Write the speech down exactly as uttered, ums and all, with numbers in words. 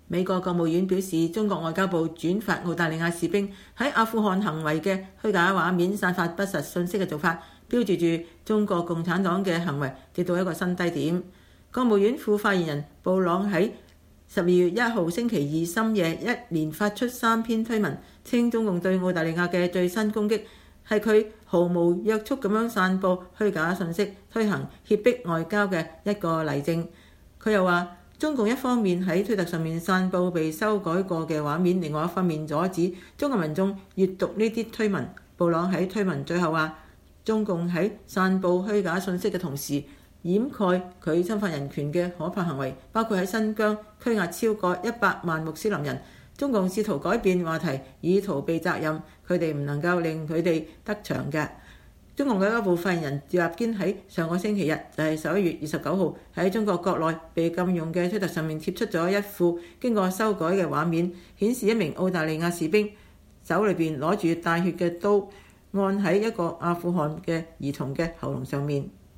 美國國務院表示，中國外交部轉發澳大利亞士兵喺阿富汗行為嘅虛假畫面，散發不實信息嘅做法，標誌住中國共產黨嘅行為跌到一個新低點。國務院副發言人布朗喺十二月一號星期二深夜一連發出三篇推文，稱中共對澳大利亞嘅最新攻擊係佢毫無約束咁樣散佈虛假信息、推行脅迫外交嘅一個例證。佢又話，中共一方面喺推特上面散佈被修改過嘅畫面，另外一方面阻止中國民眾閱讀呢啲推文。布朗喺推文最後話，中共喺散佈虛假信息嘅同時，掩蓋佢侵犯人權嘅可怕行為，包括喺新疆拘押超過一百萬穆斯林人。中共試圖改變話題以逃避責任，佢哋唔能夠令佢哋得逞嘅。中共外交部發言人趙立堅喺上個星期日，就係十一月二十九號，喺中國國內被禁用嘅推特上面貼出咗一副經過修改嘅畫面，顯示一名澳大利亞士兵手裏邊攞住帶血嘅刀，按喺一個阿富汗嘅兒童嘅喉嚨上面。